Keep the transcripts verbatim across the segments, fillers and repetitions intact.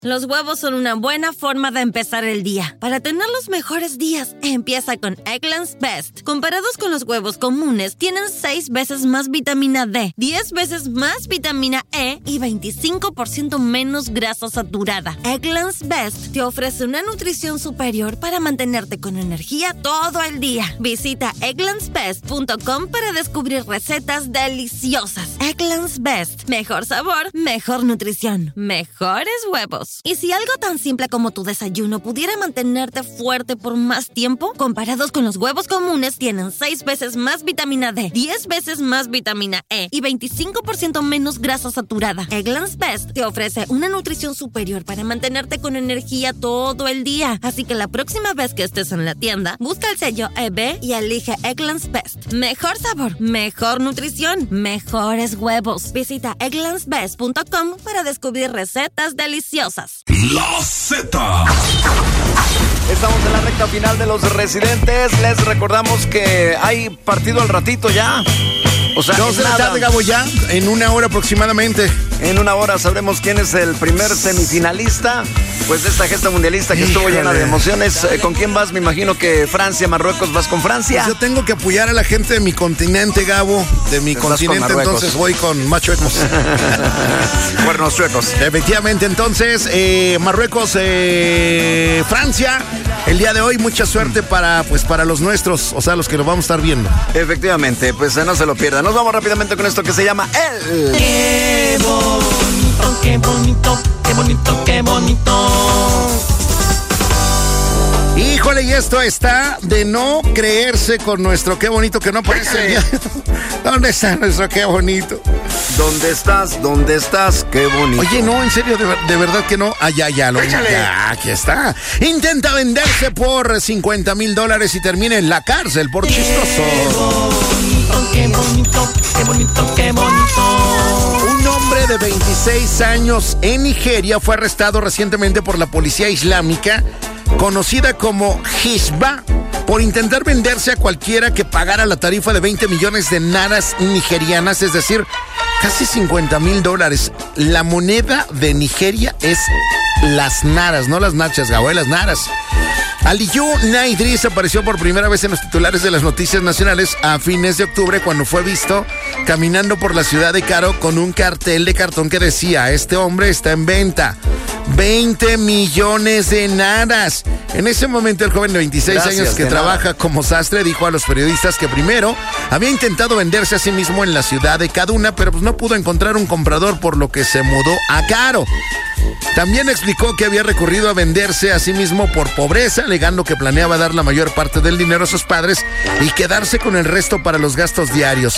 Los huevos son una buena forma de empezar el día. Para tener los mejores días, empieza con Eggland's Best. Comparados con los huevos comunes, tienen seis veces más vitamina D, diez veces más vitamina E y veinticinco por ciento menos grasa saturada. Eggland's Best te ofrece una nutrición superior para mantenerte con energía todo el día. Visita egglands best punto com para descubrir recetas deliciosas. Eggland's Best. Mejor sabor, mejor nutrición, mejores huevos. Y si algo tan simple como tu desayuno pudiera mantenerte fuerte por más tiempo, comparados con los huevos comunes, tienen seis veces más vitamina D, diez veces más vitamina E y veinticinco por ciento menos grasa saturada. Eggland's Best te ofrece una nutrición superior para mantenerte con energía todo el día. Así que la próxima vez que estés en la tienda, busca el sello E B y elige Eggland's Best. Mejor sabor, mejor nutrición, mejores huevos. Visita egglands best punto com para descubrir recetas deliciosas. La Z. Estamos en la recta final de Los Residentes. Les recordamos que hay partido al ratito ya. O sea, dos de la tarde, Gabo, ya, en una hora aproximadamente. En una hora sabremos quién es el primer semifinalista, pues de esta gesta mundialista que estuvo llena de emociones. ¿Con quién vas? Me imagino que Francia, Marruecos. ¿Vas con Francia? Pues yo tengo que apoyar a la gente de mi continente, Gabo. De mi continente, entonces voy con machuecos. Cuernos chuecos. Efectivamente, entonces, eh, Marruecos, eh, Francia. El día de hoy, mucha suerte para, pues, para los nuestros, o sea, los que lo vamos a estar viendo. Efectivamente, pues no se lo pierdan. Nos vamos rápidamente con esto que se llama El... Qué bonito, qué bonito, qué bonito, qué bonito. Híjole, y esto está de no creerse con nuestro qué bonito que no aparece. ¿Dónde está nuestro qué bonito? ¿Dónde estás? ¿Dónde estás? Qué bonito. Oye, no, en serio, de, de verdad que no. Ah, ya, ya, lo ya, aquí está. Intenta venderse por cincuenta mil dólares y termina en la cárcel por chistoso. Qué bonito, qué bonito, qué bonito. Un hombre de veintiséis años en Nigeria fue arrestado recientemente por la policía islámica, conocida como Hizbah, por intentar venderse a cualquiera que pagara la tarifa de veinte millones de naras nigerianas, es decir, casi cincuenta mil dólares. La moneda de Nigeria es las naras, no las nachas, Gabo, las naras. Aliyu Naidris apareció por primera vez en los titulares de las noticias nacionales a fines de octubre cuando fue visto caminando por la ciudad de Caro con un cartel de cartón que decía: este hombre está en venta, veinte millones de naras. En ese momento el joven de veintiséis Gracias, años que trabaja nada. como sastre dijo a los periodistas que primero había intentado venderse a sí mismo en la ciudad de Kaduna, pero pues no pudo encontrar un comprador, por lo que se mudó a Caro. También explicó que había recurrido a venderse a sí mismo por pobreza, alegando que planeaba dar la mayor parte del dinero a sus padres y quedarse con el resto para los gastos diarios.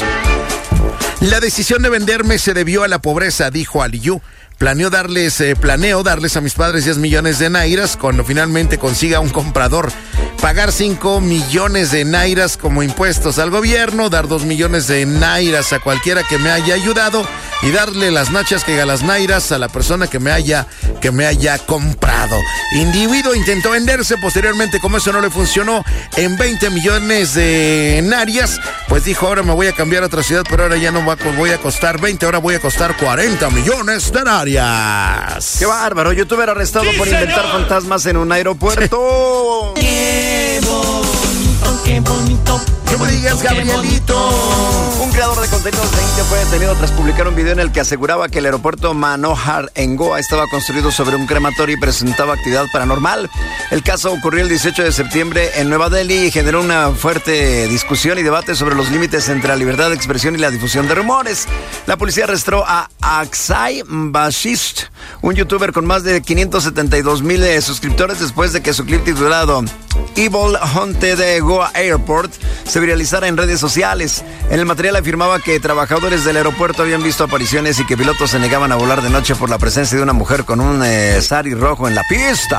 La decisión de venderme se debió a la pobreza, dijo Aliyu. Planeo darles, eh, planeo darles a mis padres diez millones de nairas cuando finalmente consiga un comprador. Pagar cinco millones de nairas como impuestos al gobierno, dar dos millones de nairas a cualquiera que me haya ayudado y darle las nachas que a las nairas a la persona que me haya, que me haya comprado. Individuo intentó venderse, posteriormente, como eso no le funcionó, en veinte millones de narias, pues dijo: ahora me voy a cambiar a otra ciudad, pero ahora ya no voy a costar veinte, ahora voy a costar cuarenta millones de narias. ¡Qué bárbaro! Youtuber arrestado sí, por señor. inventar fantasmas en un aeropuerto. ¡Qué bonito, qué bonito! ¿Qué me digas, Gabrielito? Un creador de contenidos de India fue detenido tras publicar un video en el que aseguraba que el aeropuerto Manohar en Goa estaba construido sobre un crematorio y presentaba actividad paranormal. El caso ocurrió el dieciocho de septiembre en Nueva Delhi y generó una fuerte discusión y debate sobre los límites entre la libertad de expresión y la difusión de rumores. La policía arrestó a Akshay Bashish, un youtuber con más de quinientos setenta y dos mil suscriptores, después de que su clip titulado Evil Haunted Goa Airport se viralizara en redes sociales. En el material afirmaba que trabajadores del aeropuerto habían visto apariciones y que pilotos se negaban a volar de noche por la presencia de una mujer con un eh, sari rojo en la pista.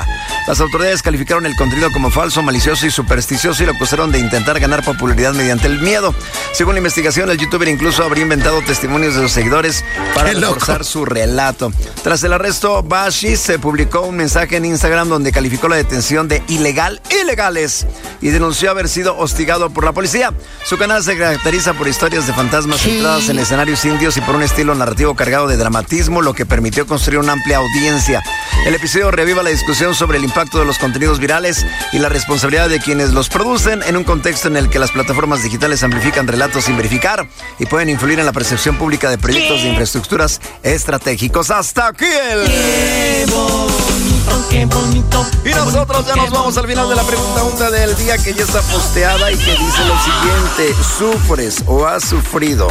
Las autoridades calificaron el contenido como falso, malicioso y supersticioso y lo acusaron de intentar ganar popularidad mediante el miedo. Según la investigación, el youtuber incluso habría inventado testimonios de sus seguidores para reforzar su relato. Tras el arresto, Bashi se publicó un mensaje en Instagram donde calificó la detención de ilegal, ilegales, y denunció haber sido hostigado por la policía. Su canal se caracteriza por historias de fantasmas sí. centradas en escenarios indios y por un estilo narrativo cargado de dramatismo, lo que permitió construir una amplia audiencia. El episodio reviva la discusión sobre el impacto de los contenidos virales y la responsabilidad de quienes los producen en un contexto en el que las plataformas digitales amplifican relatos sin verificar y pueden influir en la percepción pública de proyectos de infraestructuras estratégicos. Hasta aquí el... Qué bonito, qué bonito. Y nosotros ya nos vamos al final de la pregunta del día, que ya está posteada y que dice lo siguiente: ¿sufres o has sufrido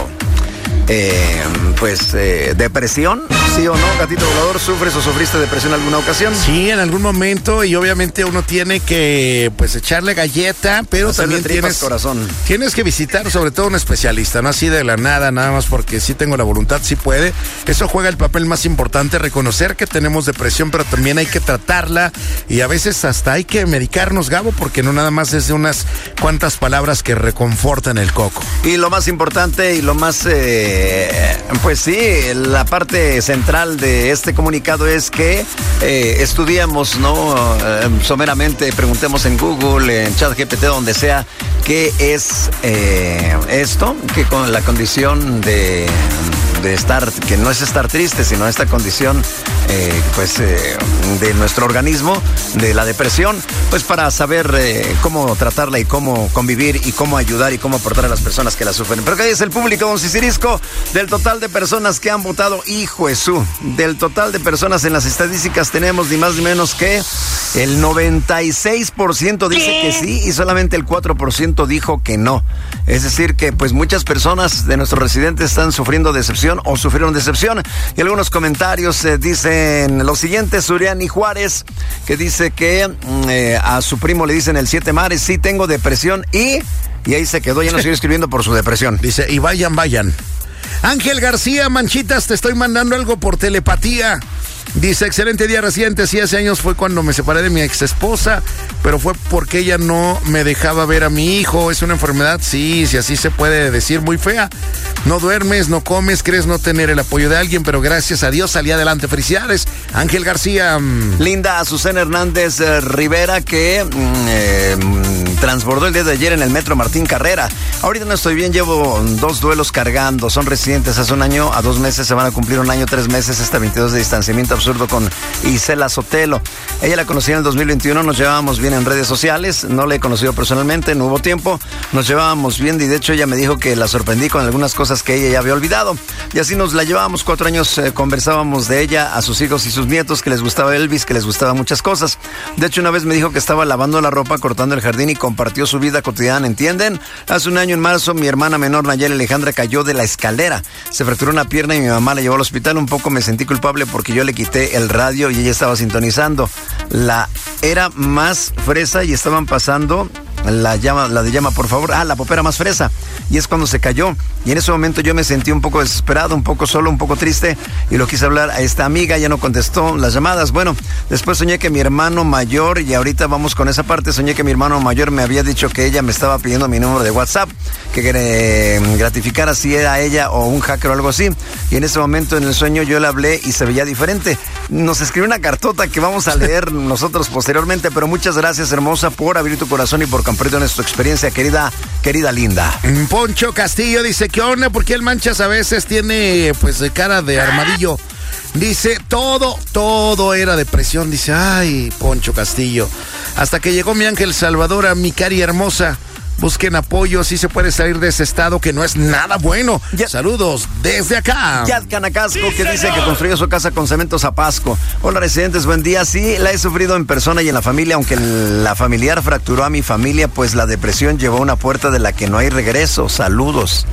Eh, pues eh, depresión? ¿Sí o no, gatito volador? ¿Sufres o sufriste depresión en alguna ocasión? Sí, en algún momento, y obviamente uno tiene que pues echarle galleta, pero hacerle también tienes corazón. Tienes que visitar sobre todo un especialista, no así de la nada, nada más porque sí tengo la voluntad, sí puede. Eso juega el papel más importante, reconocer que tenemos depresión, pero también hay que tratarla y a veces hasta hay que medicarnos, Gabo, porque no nada más es de unas cuantas palabras que reconfortan el coco. Y lo más importante y lo más... Eh, pues sí, la parte central de este comunicado es que eh, estudiemos, ¿no? Eh, someramente, preguntemos en Google, en ChatGPT, donde sea, qué es eh, esto, que con la condición de, de estar, que no es estar triste, sino esta condición eh, pues eh, de nuestro organismo, de la depresión, pues para saber eh, cómo tratarla y cómo convivir y cómo ayudar y cómo aportar a las personas que la sufren. Pero ¿qué dice el público, don Cicirisco? Del total de personas que han votado, hijo de su, del total de personas en las estadísticas tenemos ni más ni menos que el noventa y seis por ciento dice que sí y solamente el cuatro por ciento dijo que no. Es decir que pues muchas personas de nuestros residentes están sufriendo decepción o sufrieron decepción. Y algunos comentarios eh, dicen lo siguiente: Suriani Juárez, que dice que eh, a su primo le dicen el siete mares, sí tengo depresión y... Y ahí se quedó, ya no sigue escribiendo por su depresión. Dice, y vayan, vayan. Ángel García, Manchitas, te estoy mandando algo por telepatía. Dice, excelente día, reciente. Sí, hace años fue cuando me separé de mi ex esposa, pero fue porque ella no me dejaba ver a mi hijo. Es una enfermedad, sí, si así se puede decir, muy fea. No duermes, no comes, crees no tener el apoyo de alguien, pero gracias a Dios salí adelante. Felicidades, Ángel García. Linda Azucena Hernández eh, Rivera, que mm, eh, transbordó el día de ayer en el metro Martín Carrera. Ahorita no estoy bien, llevo dos duelos cargando. Son residentes hace un año, a dos meses se van a cumplir un año, tres meses, este veintidós de distanciamiento absurdo con Isela Sotelo. Ella la conocí en el dos mil veintiuno, nos llevábamos bien en redes sociales, no la he conocido personalmente, no hubo tiempo, nos llevábamos bien y de hecho ella me dijo que la sorprendí con algunas cosas que ella ya había olvidado. Y así nos la llevábamos cuatro años, eh, conversábamos de ella a sus hijos y sus nietos, que les gustaba Elvis, que les gustaba muchas cosas. De hecho, una vez me dijo que estaba lavando la ropa, cortando el jardín y compartió su vida cotidiana, ¿entienden? Hace un año en marzo, mi hermana menor Nayeli Alejandra cayó de la escalera, se fracturó una pierna y mi mamá la llevó al hospital. Un poco me sentí culpable porque yo le quité el radio y ella estaba sintonizando. La era más fresa y estaban pasando la llama, la de llama, por favor. Ah, la popera más fresa. Y es cuando se cayó. Y en ese momento yo me sentí un poco desesperado, un poco solo, un poco triste. Y lo quise hablar a esta amiga, ya no contestó las llamadas. Bueno, después soñé que mi hermano mayor, y ahorita vamos con esa parte, soñé que mi hermano mayor me había dicho que ella me estaba pidiendo mi número de WhatsApp, que eh, gratificara si era ella o un hacker o algo así. Y en ese momento en el sueño yo le hablé y se veía diferente. Nos escribió una cartota que vamos a leer nosotros posteriormente, pero muchas gracias, hermosa, por abrir tu corazón y por compartir nuestra experiencia, querida, querida linda. Poncho Castillo dice, ¿qué onda? ¿Por qué el Manchas a veces tiene pues cara de armadillo? Dice, todo, todo era depresión. Dice, ay, Poncho Castillo. Hasta que llegó mi ángel Salvador, mi cari hermosa. Busquen apoyo, si se puede salir de ese estado que no es nada bueno. Ya. Saludos desde acá. Yad Canacasco, sí, que dice que construyó su casa con cemento Zapasco. Hola, residentes, buen día. Sí, la he sufrido en persona y en la familia, aunque la familiar fracturó a mi familia, pues la depresión llevó a una puerta de la que no hay regreso. Saludos.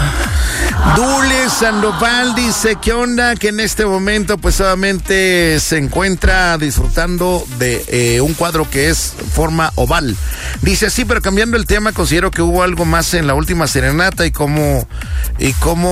Dule Sandoval dice, ¿qué onda? Que en este momento pues solamente se encuentra disfrutando de eh, un cuadro que es forma oval. Dice, sí, pero cambiando el tema, considero que hubo algo más en la última serenata y cómo, y cómo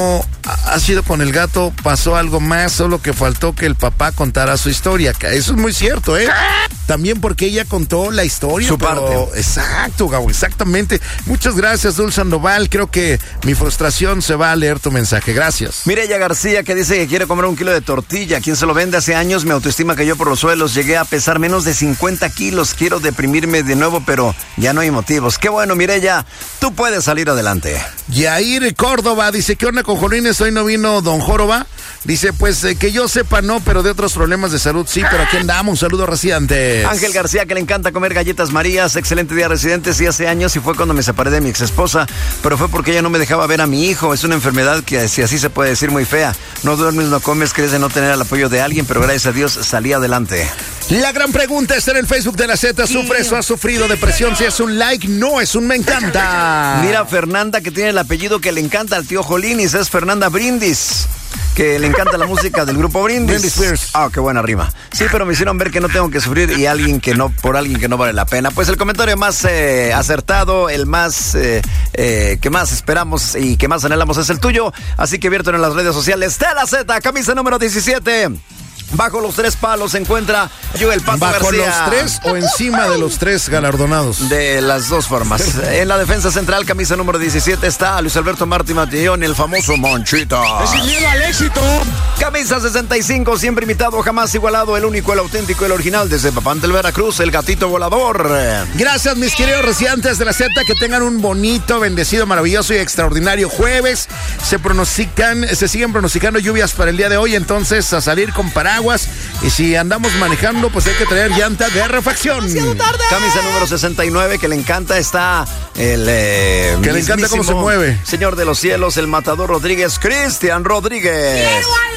ha sido con el gato, pasó algo más, solo que faltó que el papá contara su historia. Eso es muy cierto, ¿eh? También porque ella contó la historia. Su pero... parte. Exacto, Gabo, exactamente. Muchas gracias, Dulce Sandoval. Creo que mi frustración se va a leer tu mensaje. Gracias. Mireya García, que dice que quiere comer un kilo de tortilla. ¿Quién se lo vende? Hace años mi autoestima cayó por los suelos. Llegué a pesar menos de cincuenta kilos. Quiero deprimirme de nuevo, pero ya no hay motivos. Qué bueno, Mireya. Tú puedes salir adelante. Yair Córdoba dice, ¿qué onda con Jolines? Hoy no vino Don Joroba. Dice, pues eh, que yo sepa no, pero de otros problemas de salud sí, pero aquí andamos. Un saludo, Residentes. Ángel García, que le encanta comer galletas Marías. Excelente día, Residentes. Y hace años y fue cuando me separé de mi ex esposa, pero fue porque ella no me dejaba ver a mi hijo. Es una enfermedad que, si así se puede decir, muy fea. No duermes, no comes, crees de no tener el apoyo de alguien, pero gracias a Dios salí adelante. La gran pregunta está en el Facebook de la Z. ¿Sufres o has sufrido depresión? Si es un like, no es un me encanta. Mira, Fernanda, que tiene el apellido que le encanta al tío Jolinis, es Fernanda Brindis, que le encanta la música del grupo Brindis. Brindis Spears. Ah, qué buena rima. Sí, pero me hicieron ver que no tengo que sufrir y alguien que no, por alguien que no vale la pena. Pues el comentario más eh, acertado, el más eh, eh, que más esperamos y que más anhelamos es el tuyo. Así que viértelo en las redes sociales de la Z, camisa número diecisiete. Bajo los tres palos se encuentra Joel Pato ¿Bajo García. los tres o encima de los tres galardonados? De las dos formas. En la defensa central, camisa número diecisiete, está Luis Alberto Martí Matillón, el famoso Monchito. ¡Es sin miedo al éxito! Camisa sesenta y cinco, siempre imitado, jamás igualado, el único, el auténtico, el original, desde Papantla, Veracruz, el gatito volador. Gracias, mis queridos residentes de la Z, que tengan un bonito, bendecido, maravilloso y extraordinario jueves. Se pronostican, se siguen pronosticando lluvias para el día de hoy, entonces a salir con paraguas. Y si andamos manejando, pues hay que traer llanta de refacción. Camisa número sesenta y nueve, que le encanta, está el eh, que le encanta cómo se mueve. Señor de los cielos, el matador Rodríguez, Cristian Rodríguez.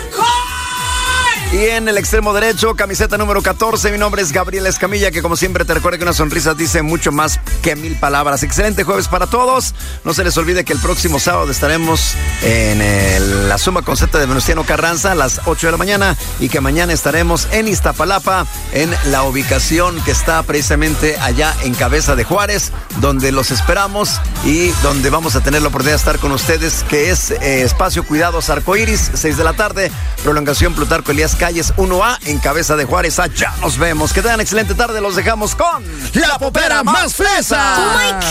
Y en el extremo derecho, camiseta número catorce, mi nombre es Gabriel Escamilla, que como siempre te recuerda que una sonrisa dice mucho más que mil palabras. Excelente jueves para todos. No se les olvide que el próximo sábado estaremos en el, la Suma Concepta de Venustiano Carranza a las ocho de la mañana y que mañana estaremos en Iztapalapa, en la ubicación que está precisamente allá en Cabeza de Juárez, donde los esperamos y donde vamos a tener la oportunidad de estar con ustedes, que es eh, Espacio Cuidados Arcoíris, seis de la tarde, prolongación Plutarco Elías Calles uno A en Cabeza de Juárez. Allá nos vemos. Que tengan excelente tarde. Los dejamos con la popera más fresa. Oh my